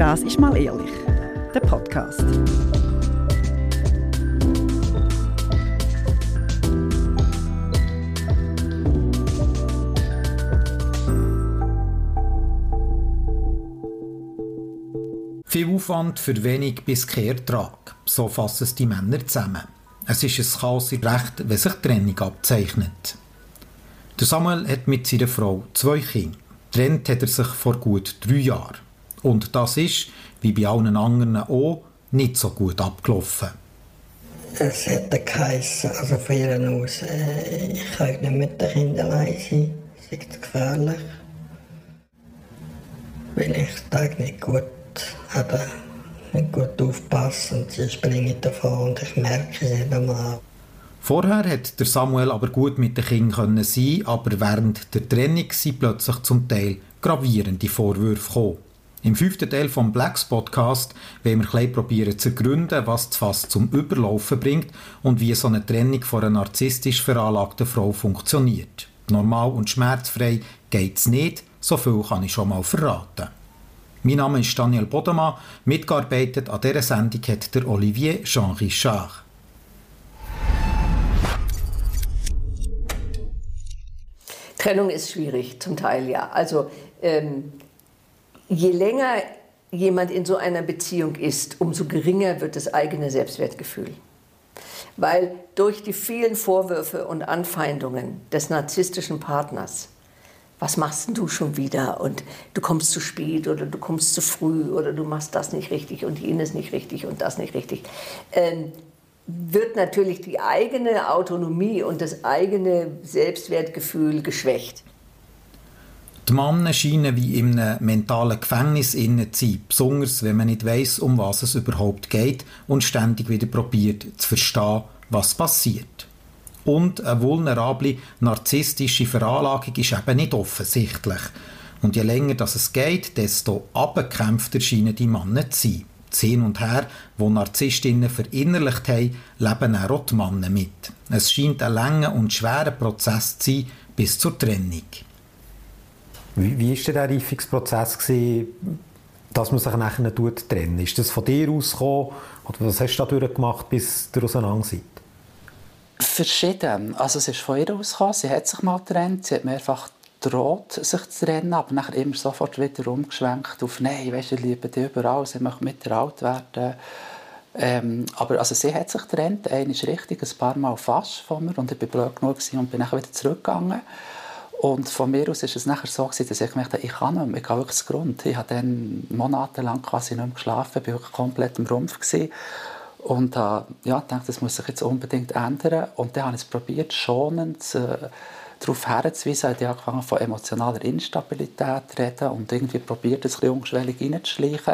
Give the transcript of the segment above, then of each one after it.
Das ist «Mal ehrlich», der Podcast. Viel Aufwand für wenig bis kein Ertrag. So fassen es die Männer zusammen. Es ist ein Chaos im Recht, wenn sich Trennung abzeichnet. Der Samuel hat mit seiner Frau 2 Kinder. Trennt hat er sich vor gut 3 Jahren. Und das ist, wie bei allen anderen auch, nicht so gut abgelaufen. Es hätte geheissen, also von ihr aus, ich kann nicht mit den Kindern allein sein, es ist gefährlich. Weil ich Tag nicht gut aufpasse und sie springen davon und ich merke es nicht einmal. Vorher hat der Samuel aber gut mit den Kindern sein, aber während der Trennung sind plötzlich zum Teil gravierende Vorwürfe gekommen. Im 5. Teil vom Blacks Podcast wollen wir probieren zu ergründen, was das Fass zum Überlaufen bringt und wie so eine Trennung von einer narzisstisch veranlagten Frau funktioniert. Normal und schmerzfrei geht es nicht, so viel kann ich schon mal verraten. Mein Name ist Daniel Bodemann, mitgearbeitet an dieser Sendung hat der Olivier Jean-Richard. Trennung ist schwierig, zum Teil ja. Also je länger jemand in so einer Beziehung ist, umso geringer wird das eigene Selbstwertgefühl. Weil durch die vielen Vorwürfe und Anfeindungen des narzisstischen Partners, was machst denn du schon wieder und du kommst zu spät oder du kommst zu früh oder du machst das nicht richtig und jenes nicht richtig und das nicht richtig, wird natürlich die eigene Autonomie und das eigene Selbstwertgefühl geschwächt. Die Männer scheinen wie in einem mentalen Gefängnis zu sein, besonders wenn man nicht weiss, um was es überhaupt geht und ständig wieder probiert zu verstehen, was passiert. Und eine vulnerable, narzisstische Veranlagung ist eben nicht offensichtlich. Und je länger das es geht, desto abgekämpfter scheinen die Männer zu sein. Das Hin und Her, das Narzisstinnen verinnerlicht haben, leben auch die Männer mit. Es scheint ein langer und schwerer Prozess zu sein, bis zur Trennung. Wie war der Reifungsprozess, dass man sich nachher trennen? Ist das von dir ausgekommen? Oder was hast du da durchgemacht, bis ihr auseinander seid? Verschieden. Also es ist von ihr ausgekommen. Sie hat sich mal getrennt. Sie hat mehrfach gedroht, sich zu trennen, aber nachher immer sofort wieder umgeschwenkt auf «Nein, weisst du, ich liebe dich überall, sie möchte mit dir alt werden». Aber also sie hat sich getrennt, einmal richtig, ein paar Mal fast von mir und ich war blöd genug und bin nachher wieder zurückgegangen. Und von mir aus war es nachher so, dass ich gemerkt habe, ich kann nicht mehr, ich gehe wirklich zu Grund. Ich habe dann monatelang quasi nicht mehr geschlafen, war wirklich komplett im Rumpf gewesen. Und dachte, das muss sich jetzt unbedingt ändern. Und dann habe ich es probiert, schonend darauf hinzuweisen. Ich habe angefangen von emotionaler Instabilität zu reden und irgendwie probiert, es ein bisschen ungeschwellig reinzuschleichen,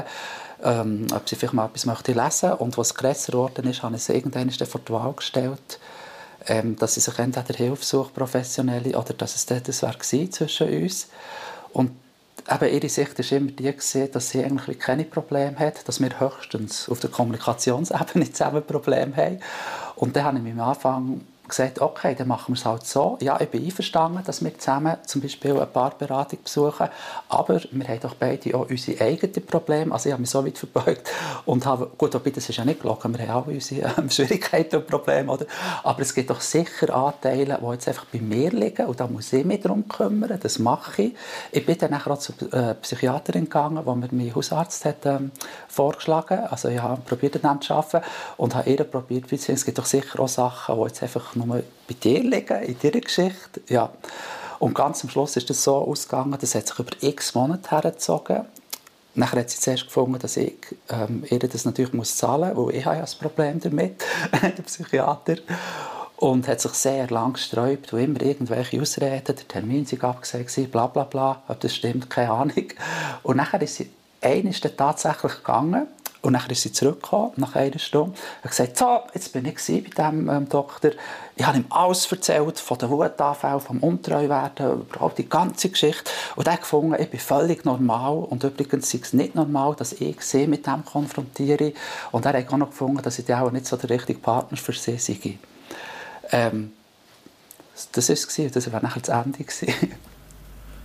ob sie vielleicht mal etwas möchte lesen. Und was grösser geworden ist, habe ich sie irgendwann vor die Wahl gestellt, dass sie sich entweder Hilfe sucht, professionelle, oder dass es das war zwischen uns. Und eben ihre Sicht war immer die, dass sie eigentlich keine Probleme hat, dass wir höchstens auf der Kommunikationsebene zusammen Probleme haben. Und dann habe ich mir am Anfang gesagt, okay, dann machen wir es halt so. Ja, ich bin einverstanden, dass wir zusammen zum Beispiel eine Paarberatung besuchen, aber wir haben doch beide auch unsere eigenen Probleme. Also ich habe mich so weit verbeugt und habe, gut, wobei, das ist ja nicht gelogen, wir haben alle unsere Schwierigkeiten und Probleme, oder? Aber es gibt doch sicher Anteile, die jetzt einfach bei mir liegen und da muss ich mich darum kümmern, das mache ich. Ich bin dann nachher auch zur Psychiaterin gegangen, die mir mein Hausarzt hat vorgeschlagen. Also ich habe probiert, an zu arbeiten und habe ihr probiert, es gibt doch sicher auch Sachen, die jetzt einfach nur bei dir liegen, in deiner Geschichte. Ja. Und ganz am Schluss ist das so ausgegangen, das hat sich über x Monate hergezogen. Nachher hat sie zuerst gefunden, dass ich ihr das natürlich zahlen muss, weil ich habe ja ein Problem damit, der Psychiater. Und hat sich sehr lang gesträubt und immer irgendwelche Ausreden, der Termin sei abgesagt, bla bla bla, ob das stimmt, keine Ahnung. Und nachher ist sie tatsächlich gegangen. Und dann ist sie zurückgekommen, nach einer Stunde, und gesagt, so, jetzt bin ich bei diesem Doktor. Ich habe ihm alles erzählt, von den Wutanfällen, vom Untreuwerden, überhaupt die ganze Geschichte. Und er hat gefunden, ich bin völlig normal. Und übrigens ist es nicht normal, dass ich sie mit dem konfrontiere. Und er hat auch noch gefunden, dass ich auch nicht so der richtige Partner für sie sei. Das war es, das war nachher das Ende. Der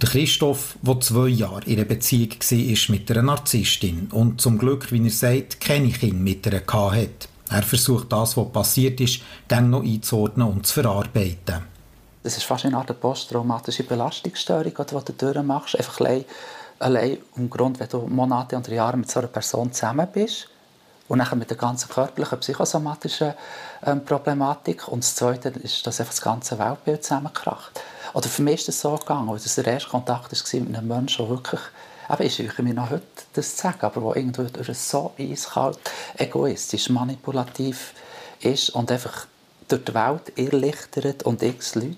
Der Christoph, der 2 Jahre in einer Beziehung war mit einer Narzisstin und zum Glück, wie er sagt, keine Kinder mit ihr hatte. Er versucht das, was passiert ist, dann noch einzuordnen und zu verarbeiten. Das ist fast eine Art posttraumatische Belastungsstörung, die du durchmachst. Einfach allein im Grund, wenn du Monate oder Jahre mit so einer Person zusammen bist und nachher mit der ganzen körperlichen, psychosomatischen Problematik. Und das Zweite ist, dass einfach das ganze Weltbild zusammenkracht. Oder für mich ist das so gegangen, weil das der erste Kontakt war mit einem Menschen, der wirklich, ich scheuche mir noch heute das zu sagen, aber der irgendwie so eiskalt, egoistisch, manipulativ ist und einfach durch die Welt irrlichtert und x Leute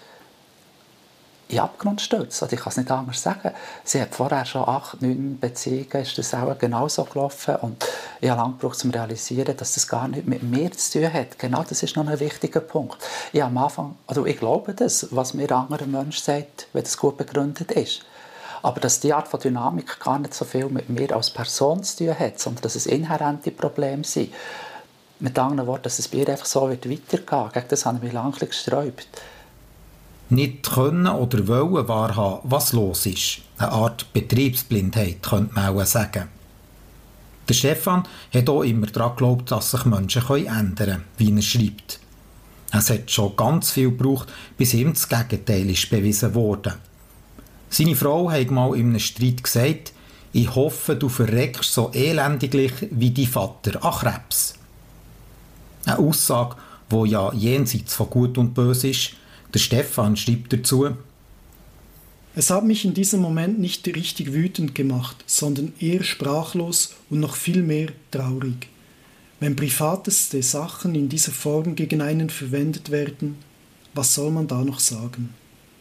in den Abgrund stürzt. Ich kann es nicht anders sagen. Sie hat vorher schon 8, 9 Beziehungen, ist das auch genauso gelaufen. Und ich habe lange gebraucht, um zu realisieren, dass das gar nicht mit mir zu tun hat. Genau das ist noch ein wichtiger Punkt. Ich am Anfang, ich glaube das, was mir ein anderer Mensch sagt, wenn das gut begründet ist. Aber dass diese Art von Dynamik gar nicht so viel mit mir als Person zu tun hat, sondern dass es inhärente Probleme sind. Mit anderen Worten, dass es bei ihr einfach so weitergehen wird. Gegen das habe ich mich lange gesträubt. Nicht können oder wollen wahrhaben, was los ist. Eine Art Betriebsblindheit, könnte man auch sagen. Der Stefan hat auch immer daran geglaubt, dass sich Menschen ändern können, wie er schreibt. Es hat schon ganz viel gebraucht, bis ihm das Gegenteil ist bewiesen wurde. Seine Frau hat mal in einem Streit gesagt, ich hoffe, du verreckst so elendiglich wie dein Vater an Krebs. Eine Aussage, die ja jenseits von Gut und Böse ist. Der Stefan schreibt dazu: Es hat mich in diesem Moment nicht richtig wütend gemacht, sondern eher sprachlos und noch viel mehr traurig. Wenn privateste Sachen in dieser Form gegen einen verwendet werden, was soll man da noch sagen?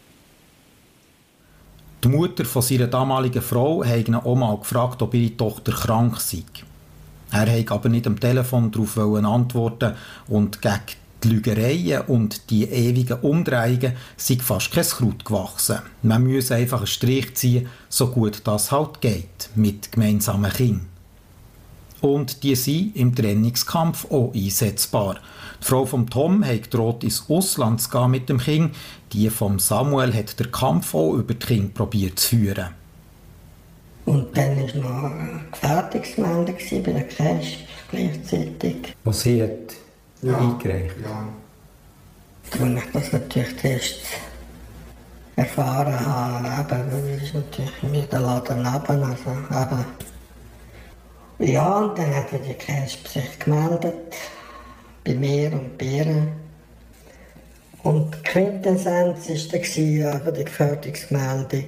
Die Mutter von seiner damaligen Frau hat ihn auch mal gefragt, ob ihre Tochter krank sei. Er wollte aber nicht am Telefon darauf antworten und gegen die Lügereien und die ewigen Umdrehungen sei fast kein Kraut gewachsen. Man müsse einfach einen Strich ziehen, so gut das halt geht, mit gemeinsamen Kindern. Und die sind im Trennungskampf auch einsetzbar. Die Frau von Tom hat gedroht, ins Ausland zu gehen mit dem Kind. Die von Samuel hat den Kampf auch über die Kinder probiert zu führen. Und dann war noch eine Gefährdungsmeldung bei der Cash gleichzeitig. Was sie hat eingereicht? Ja. Als ich das natürlich erst erfahren habe, das ist natürlich mir der Laden neben. Also, ja, und dann hat die Cash sich gemeldet, bei mir und bei ihr. Und die Quintessenz war dann die Gefährdungsmeldung.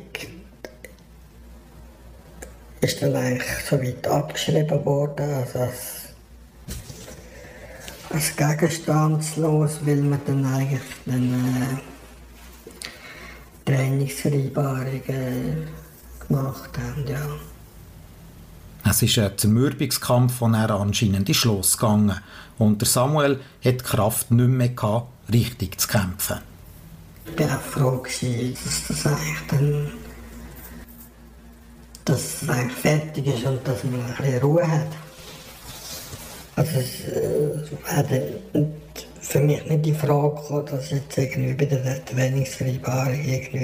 Ist dann eigentlich so weit abgeschrieben worden, also als gegenstandslos, weil wir dann eigentlich Trainingsvereinbarungen gemacht haben, ja. Es ist ein Zermürbungskampf, von er anscheinend ist losgegangen. Und der Samuel hat die Kraft nicht mehr gehabt, richtig zu kämpfen. Ich war auch froh, dass das eigentlich dass es eigentlich fertig ist und dass man ein bisschen Ruhe hat. Also es hat für mich nicht die Frage gekommen, dass jetzt irgendwie bei der Trainingsvereinbarung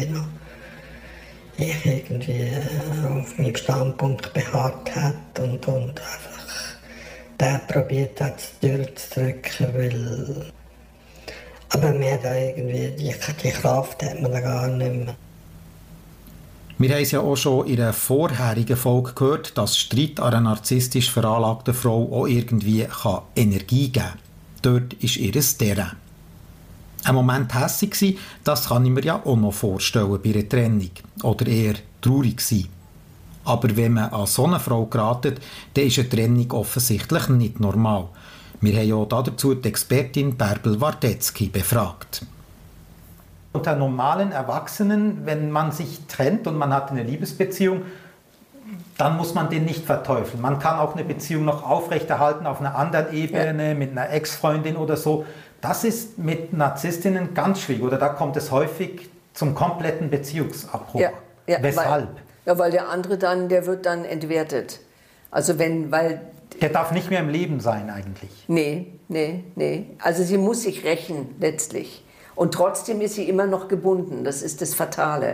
auf meinem Standpunkt beharrt hat und einfach der probiert hat, durchzudrücken, aber mehr da irgendwie die Kraft hat man da gar nicht mehr. Wir haben es ja auch schon in einer vorherigen Folge gehört, dass Streit an einer narzisstisch veranlagten Frau auch irgendwie Energie geben kann. Dort ist ihr Terrain. Ein Moment hässig sein, das kann ich mir ja auch noch vorstellen bei einer Trennung. Oder eher traurig sein. Aber wenn man an so eine Frau geratet, dann ist eine Trennung offensichtlich nicht normal. Wir haben ja dazu die Expertin Bärbel Wardetzky befragt. Unter normalen Erwachsenen, wenn man sich trennt und man hat eine Liebesbeziehung, dann muss man den nicht verteufeln. Man kann auch eine Beziehung noch aufrechterhalten auf einer anderen Ebene, mit einer Ex-Freundin oder so. Das ist mit Narzisstinnen ganz schwierig. Oder da kommt es häufig zum kompletten Beziehungsabbruch. Ja, Weshalb? Weil der andere der wird dann entwertet. Also der darf nicht mehr im Leben sein eigentlich. Nee. Also sie muss sich rächen letztlich. Und trotzdem ist sie immer noch gebunden. Das ist das Fatale.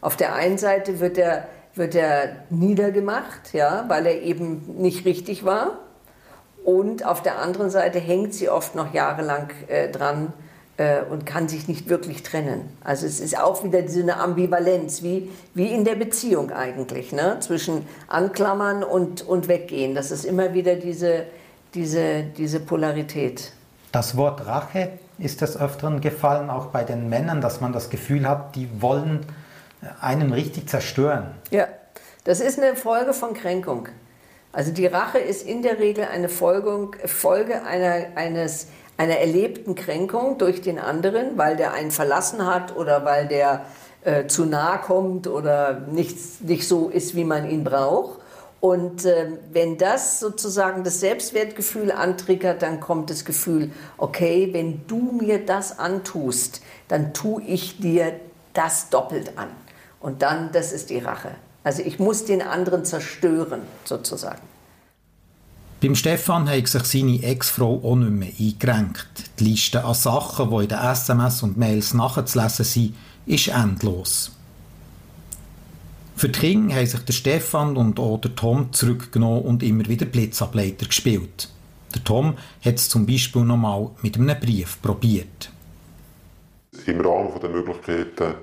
Auf der einen Seite wird er niedergemacht, ja, weil er eben nicht richtig war. Und auf der anderen Seite hängt sie oft noch jahrelang dran und kann sich nicht wirklich trennen. Also es ist auch wieder so eine Ambivalenz, wie in der Beziehung eigentlich, ne? Zwischen Anklammern und Weggehen. Das ist immer wieder diese Polarität. Das Wort Rache ist des Öfteren gefallen, auch bei den Männern, dass man das Gefühl hat, die wollen einen richtig zerstören. Ja, das ist eine Folge von Kränkung. Also die Rache ist in der Regel eine Folge einer erlebten Kränkung durch den anderen, weil der einen verlassen hat oder weil der zu nahe kommt oder nicht so ist, wie man ihn braucht. Und wenn das sozusagen das Selbstwertgefühl antriggert, dann kommt das Gefühl, okay, wenn du mir das antust, dann tue ich dir das doppelt an. Und dann, das ist die Rache. Also ich muss den anderen zerstören, sozusagen. Beim Stefan hat sich seine Ex-Frau auch nicht mehr eingerenkt. Die Liste an Sachen, die in den SMS und Mails nachzulesen sind, ist endlos. Für die Kinder haben sich der Stefan und auch der Tom zurückgenommen und immer wieder Blitzableiter gespielt. Der Tom hat es zum Beispiel noch mal mit einem Brief probiert. Im Rahmen der Möglichkeiten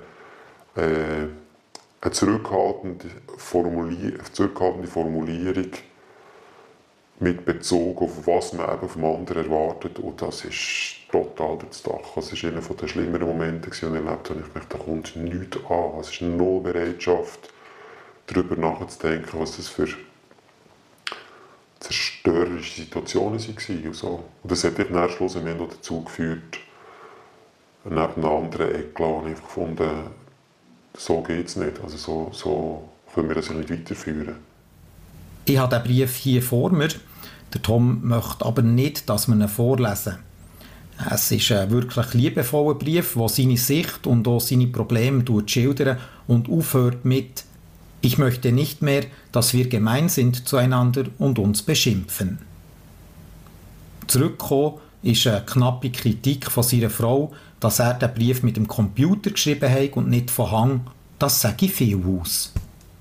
eine zurückhaltende Formulierung mit Bezug auf was man eben vom anderen erwartet. Und das ist total durchs Dach. Das war einer der schlimmeren Momente, die ich erlebt habe. Ich dachte, da kommt nichts an. Es ist null Bereitschaft, darüber nachzudenken, was das für zerstörerische Situationen waren. Und so. Und das hat mich dann schlussendlich dazu geführt, neben einem anderen Eklat habe ich gefunden, so geht es nicht. Also so können wir das nicht weiterführen. Ich habe den Brief hier vor mir. Der Tom möchte aber nicht, dass wir ihn vorlesen. Es ist ein wirklich liebevoller Brief, der seine Sicht und auch seine Probleme schildert und aufhört mit «Ich möchte nicht mehr, dass wir gemein sind zueinander und uns beschimpfen». Zurückgekommen ist eine knappe Kritik von seiner Frau, dass er den Brief mit dem Computer geschrieben hat und nicht von Hand. Das sage ich viel aus.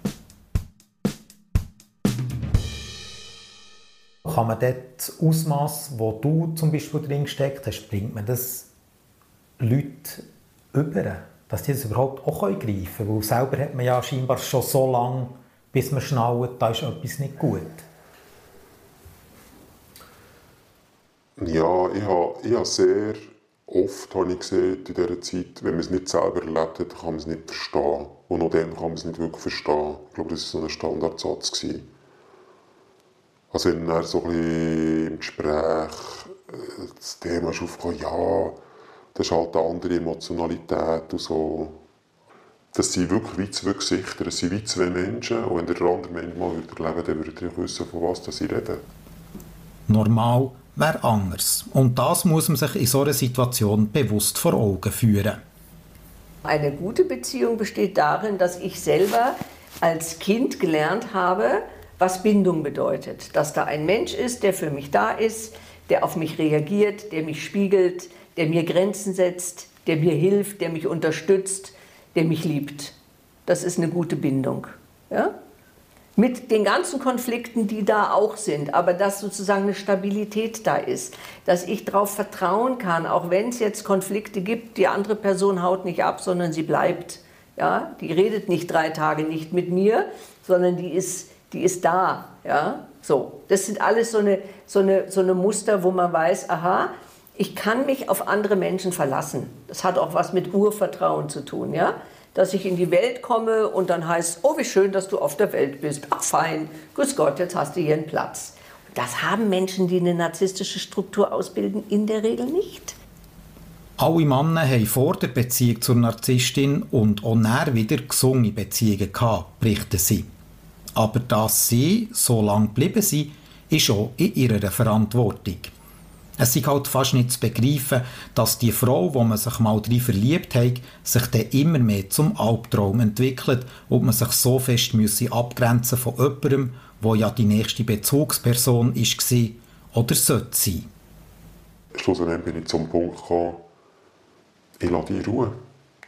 Kann man dort das Ausmaß, wo du zum Beispiel drin gesteckt hast, bringt man das Leute über, dass die das überhaupt auch greifen können? Weil selber hat man ja scheinbar schon so lange, bis man schnallt, da ist etwas nicht gut. Ja, ich habe sehr oft gesehen in dieser Zeit, wenn man es nicht selber erlebt hat, kann man es nicht verstehen. Und auch dann kann man es nicht wirklich verstehen. Ich glaube, das war so ein Standardsatz gewesen. Also wenn dann so ein bisschen im Gespräch das Thema ist aufgekommen, ja, das ist halt eine andere Emotionalität und so. Das sind wirklich wie zwei Gesichter, das sind wie zwei Menschen. Und wenn der andere Mensch mal erleben würde, dann würde er wissen, von was sie reden. Normal wäre anders. Und das muss man sich in so einer Situation bewusst vor Augen führen. Eine gute Beziehung besteht darin, dass ich selber als Kind gelernt habe, was Bindung bedeutet. Dass da ein Mensch ist, der für mich da ist, der auf mich reagiert, der mich spiegelt, der mir Grenzen setzt, der mir hilft, der mich unterstützt, der mich liebt. Das ist eine gute Bindung. Ja? Mit den ganzen Konflikten, die da auch sind, aber dass sozusagen eine Stabilität da ist, dass ich darauf vertrauen kann, auch wenn es jetzt Konflikte gibt, die andere Person haut nicht ab, sondern sie bleibt. Ja? Die redet nicht 3 Tage nicht mit mir, sondern die ist da. Ja? So. Das sind alles so eine Muster, wo man weiß, aha, ich kann mich auf andere Menschen verlassen. Das hat auch was mit Urvertrauen zu tun. Ja? Dass ich in die Welt komme und dann heißt, oh, wie schön, dass du auf der Welt bist. Ach, fein, grüß Gott, jetzt hast du hier einen Platz. Und das haben Menschen, die eine narzisstische Struktur ausbilden, in der Regel nicht. Alle Männer haben vor der Beziehung zur Narzisstin und auch nachher wieder gesunde Beziehungen gehabt, berichten sie. Aber dass sie so lange geblieben sind, ist auch in ihrer Verantwortung. Es ist halt fast nicht zu begreifen, dass die Frau, wo man sich mal drin verliebt hat, sich dann immer mehr zum Albtraum entwickelt und man sich so fest abgrenzen von jemandem, der ja die nächste Bezugsperson war oder sollte sein. Schlussendlich bin ich zum Punkt gekommen, ich lasse die in Ruhe.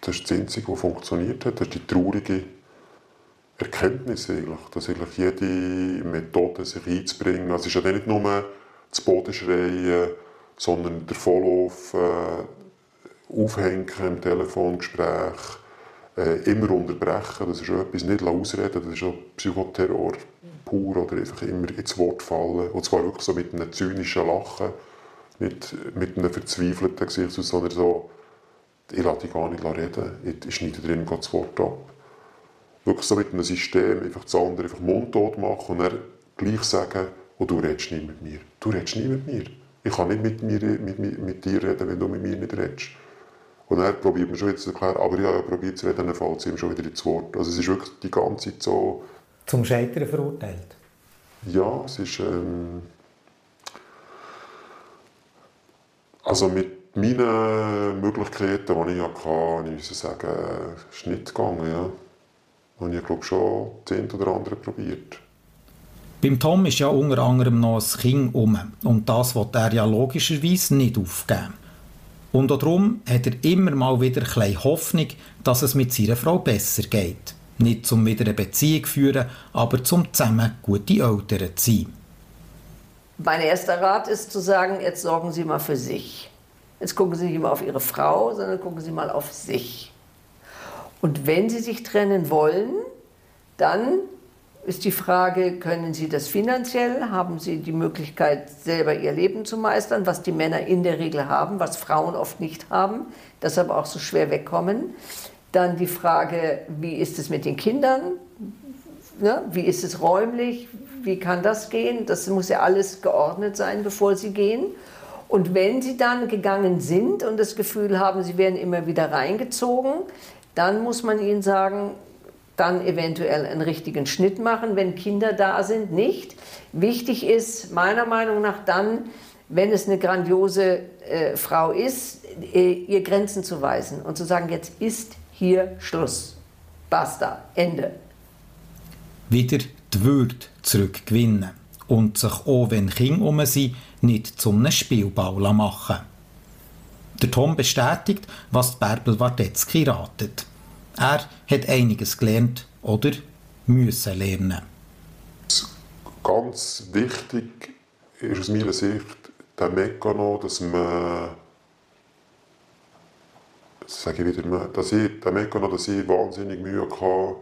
das ist das Einzige, was funktioniert hat. Das ist die traurige Erkenntnis eigentlich, dass eigentlich jede Methode, sich einzubringen, also es ist ja nicht nur das Bodenschreien, sondern der Vorlauf, Aufhängen im Telefongespräch, immer unterbrechen, das ist schon etwas, nicht ausreden, das ist schon Psychoterror pur, oder einfach immer ins Wort fallen, und zwar wirklich so mit einem zynischen Lachen, nicht mit einem verzweifelten Gesicht, sondern so, ich lasse dich gar nicht reden, ich schneide drin das Wort ab. Wirklich so mit einem System, einfach das andere einfach mundtot machen und dann gleich sagen, oh, du redest nicht mit mir. Du redest nicht mit mir. Ich kann nicht mit dir reden, wenn du mit mir nicht redest. Und dann probiert man schon wieder zu erklären, aber ja, probiert zu reden, dann fällt es ihm schon wieder ins Wort. Also es ist wirklich die ganze Zeit so... Zum Scheitern verurteilt? Ja, es ist... also mit meinen Möglichkeiten, die ich hatte, ich muss sagen, ist nicht gegangen, ja. Und ich glaube schon das eine oder andere probiert. Beim Tom ist ja unter anderem noch ein Kind herum. Und das will er ja logischerweise nicht aufgeben. Und auch darum hat er immer mal wieder ein bisschen Hoffnung, dass es mit seiner Frau besser geht. Nicht zum wieder eine Beziehung führen, aber zum zusammen gute Eltern zu sein. Mein erster Rat ist zu sagen, jetzt sorgen Sie mal für sich. Jetzt gucken Sie nicht immer auf Ihre Frau, sondern gucken Sie mal auf sich. Und wenn Sie sich trennen wollen, dann ist die Frage, können Sie das finanziell? Haben Sie die Möglichkeit, selber Ihr Leben zu meistern, was die Männer in der Regel haben, was Frauen oft nicht haben, deshalb auch so schwer wegkommen? Dann die Frage, wie ist es mit den Kindern? Ne? Wie ist es räumlich? Wie kann das gehen? Das muss ja alles geordnet sein, bevor Sie gehen. Und wenn Sie dann gegangen sind und das Gefühl haben, Sie werden immer wieder reingezogen, dann muss man ihnen sagen, dann eventuell einen richtigen Schnitt machen, wenn Kinder da sind, nicht. Wichtig ist meiner Meinung nach dann, wenn es eine grandiose Frau ist, ihr Grenzen zu weisen und zu sagen, jetzt ist hier Schluss. Basta, Ende. Wieder die Würde zurückgewinnen und sich auch, wenn Kinder um sind, nicht zu einem Spielball machen. Der Tom bestätigt, was Bärbel Wardetzky ratet. Er hat einiges gelernt oder müssen lernen. Ganz wichtig ist aus meiner Sicht der Mechanismus, dass man, sage ich wieder, dass ich wahnsinnig Mühe hatte,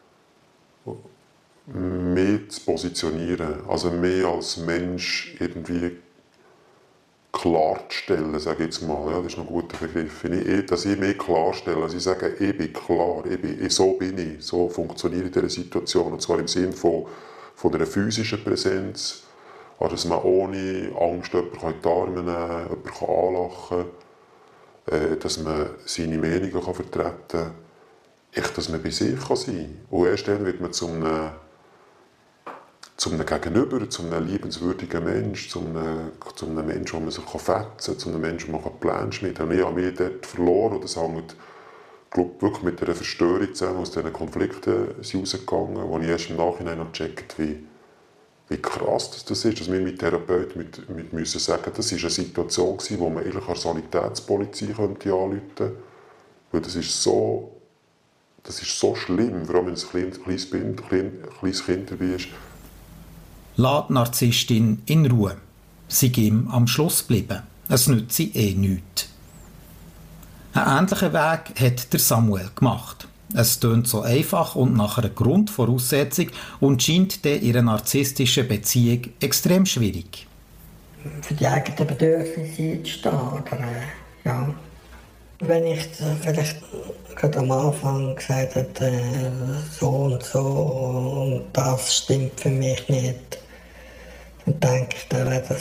mich zu positionieren. Also mehr als Mensch irgendwie klarzustellen, sage ich jetzt mal. Ja, das ist noch ein guter Begriff. Dass ich mich klarstelle, also ich sage, ich bin klar, so bin ich, so funktioniere ich in dieser Situation. Und zwar im Sinne von einer physischen Präsenz, also dass man ohne Angst jemanden in die Arme nehmen kann, jemanden anlachen kann, dass man seine Meinungen vertreten kann, echt, dass man bei sich sein kann. Und erst dann wird man zum einem Gegenüber, zu einem liebenswürdigen Menschen, zu einem Menschen, wo man sich fetzen kann, zu einem Menschen, wo man Pläne schmieden kann. Und ich habe mich dort verloren und das hängt, glaube wirklich mit einer Verstörung zusammen, aus diesen Konflikten rausgegangen, wo ich erst im Nachhinein noch gecheckt, wie krass das ist, dass wir mit Therapeuten müssen sagen, das war eine Situation, wo man eigentlich als Sanitätspolizei anrufen könnte. Weil das ist so schlimm, vor allem wenn ein kleines Kind dabei ist. Lass die Narzisstin in Ruhe. Sie ihm am Schluss bleiben. Es nützt sie nichts. Einen ähnlichen Weg hat der Samuel gemacht. Es tönt so einfach und nach einer Grundvoraussetzung und scheint in ihrer narzisstischen Beziehung extrem schwierig. Für die eigenen Bedürfnisse einzustehen. Oder, ja. Wenn ich vielleicht gerade am Anfang gesagt hätte, so und das stimmt für mich nicht, dann denke ich, dann wäre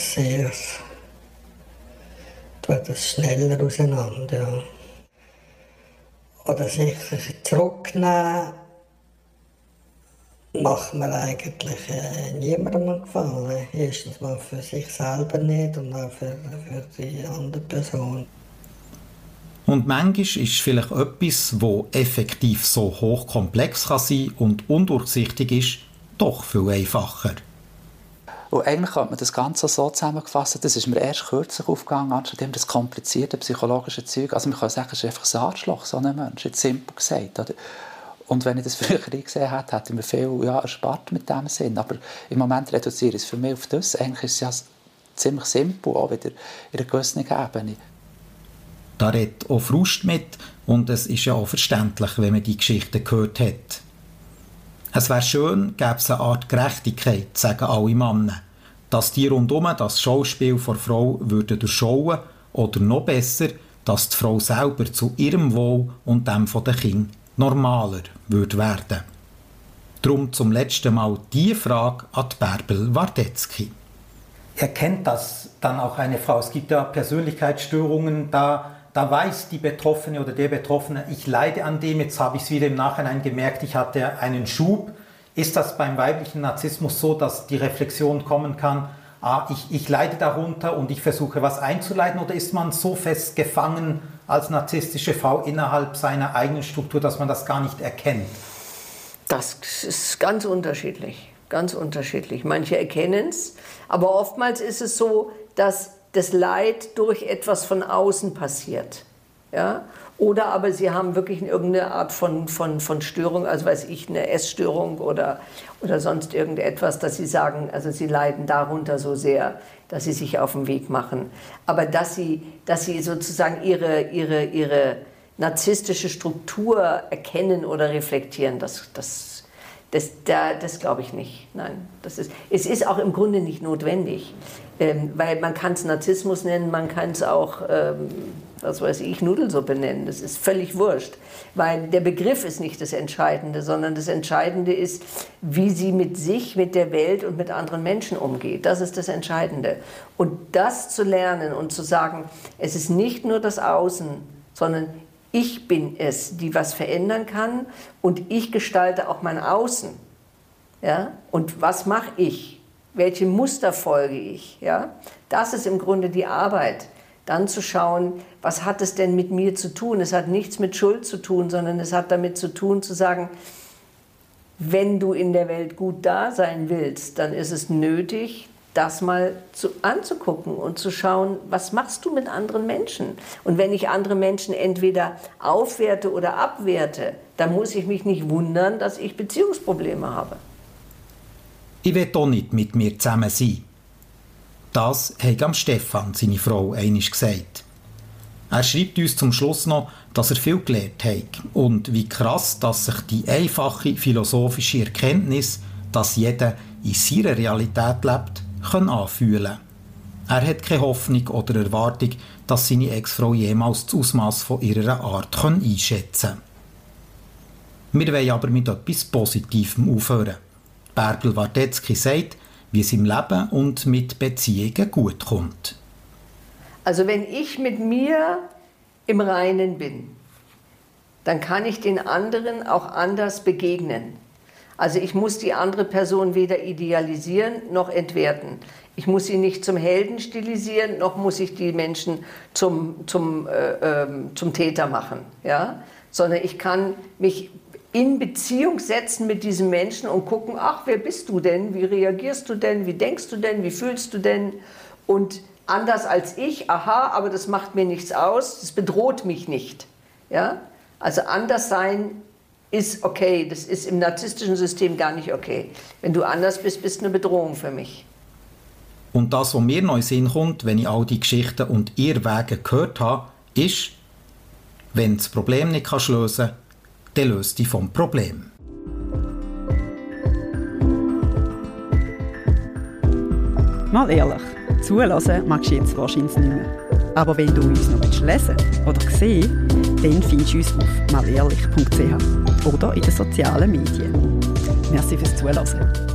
das schneller auseinander. Ja. Oder sich zurücknehmen, macht man eigentlich niemandem einen Gefallen. Erstens mal für sich selber nicht und auch für die andere Person. Und manchmal ist vielleicht etwas, das effektiv so hochkomplex kann sein und undurchsichtig ist, doch viel einfacher. Und eigentlich könnte man das Ganze so zusammenfassen, das ist mir erst kürzlich aufgegangen, anstatt das komplizierte psychologische Zeug. Also man kann sagen, es ist einfach ein Arschloch, so ein Mensch, jetzt simpel gesagt. Oder? Und wenn ich das früher gesehen hätte, hätte ich mir viel erspart mit diesem Sinn. Aber im Moment reduziere ich es für mich auf das. Eigentlich ist es ja ziemlich simpel, auch wieder in einer gewissen Ebene. Da redet auch Frust mit und es ist ja auch verständlich, wenn man die Geschichte gehört hat. Es wäre schön, gäbe es eine Art Gerechtigkeit, sagen alle Männer, dass die rundum das Schauspiel der Frau würden durchschauen oder noch besser, dass die Frau selber zu ihrem Wohl und dem der Kinder normaler würde werden. Darum zum letzten Mal die Frage an Bärbel Wardetzky. Erkennt das dann auch eine Frau? Es gibt ja Persönlichkeitsstörungen, da weiß die Betroffene oder der Betroffene, ich leide an dem, jetzt habe ich es wieder im Nachhinein gemerkt, ich hatte einen Schub. Ist das beim weiblichen Narzissmus so, dass die Reflexion kommen kann, ich leide darunter und ich versuche was einzuleiten, oder ist man so fest gefangen als narzisstische Frau innerhalb seiner eigenen Struktur, dass man das gar nicht erkennt? Das ist ganz unterschiedlich, ganz unterschiedlich. Manche erkennen es, aber oftmals ist es so, dass das Leid durch etwas von außen passiert. Ja? Oder aber sie haben wirklich irgendeine Art von Störung, also weiß ich, eine Essstörung oder sonst irgendetwas, dass sie sagen, also sie leiden darunter so sehr, dass sie sich auf den Weg machen. Aber dass sie sozusagen ihre narzisstische Struktur erkennen oder reflektieren, das glaube ich nicht. Nein, es ist auch im Grunde nicht notwendig. Weil man kann es Narzissmus nennen, man kann es auch, was weiß ich, Nudelsuppe nennen. Das ist völlig wurscht. Weil der Begriff ist nicht das Entscheidende, sondern das Entscheidende ist, wie sie mit sich, mit der Welt und mit anderen Menschen umgeht. Das ist das Entscheidende. Und das zu lernen und zu sagen, es ist nicht nur das Außen, sondern ich bin es, die was verändern kann und ich gestalte auch mein Außen. Ja? Und was mache ich? Welche Muster folge ich? Ja? Das ist im Grunde die Arbeit. Dann zu schauen, was hat es denn mit mir zu tun? Es hat nichts mit Schuld zu tun, sondern es hat damit zu tun, zu sagen, wenn du in der Welt gut da sein willst, dann ist es nötig, das mal anzugucken und zu schauen, was machst du mit anderen Menschen? Und wenn ich andere Menschen entweder aufwerte oder abwerte, dann muss ich mich nicht wundern, dass ich Beziehungsprobleme habe. Ich will auch nicht mit mir zusammen sein. Das hat am Stefan, seine Frau, einmal gesagt. Er schreibt uns zum Schluss noch, dass er viel gelernt hat und wie krass, dass sich die einfache philosophische Erkenntnis, dass jeder in seiner Realität lebt, anfühlen kann. Er hat keine Hoffnung oder Erwartung, dass seine Ex-Frau jemals das Ausmaß von ihrer Art einschätzen kann. Wir wollen aber mit etwas Positivem aufhören. Bärbel Wardetzky sagt, wie es im Leben und mit Beziehungen gut kommt. Also wenn ich mit mir im Reinen bin, dann kann ich den anderen auch anders begegnen. Also ich muss die andere Person weder idealisieren noch entwerten. Ich muss sie nicht zum Helden stilisieren, noch muss ich die Menschen zum Täter machen. Ja? Sondern ich kann mich in Beziehung setzen mit diesem Menschen und gucken, ach, wer bist du denn? Wie reagierst du denn? Wie denkst du denn? Wie fühlst du denn? Und anders als ich, aha, aber das macht mir nichts aus, das bedroht mich nicht. Ja? Also anders sein ist okay, das ist im narzisstischen System gar nicht okay. Wenn du anders bist, bist du eine Bedrohung für mich. Und das, was mir neu in den Sinn kommt, wenn ich all die Geschichten und Irrwege gehört habe, ist, wenn du das Problem nicht lösen kannst, dann löst dich vom Problem. Mal ehrlich, zuhören magst du jetzt wahrscheinlich nicht mehr. Aber wenn du uns noch lesen oder sehen willst, dann findest du uns auf malehrlich.ch oder in den sozialen Medien. Merci fürs Zuhören.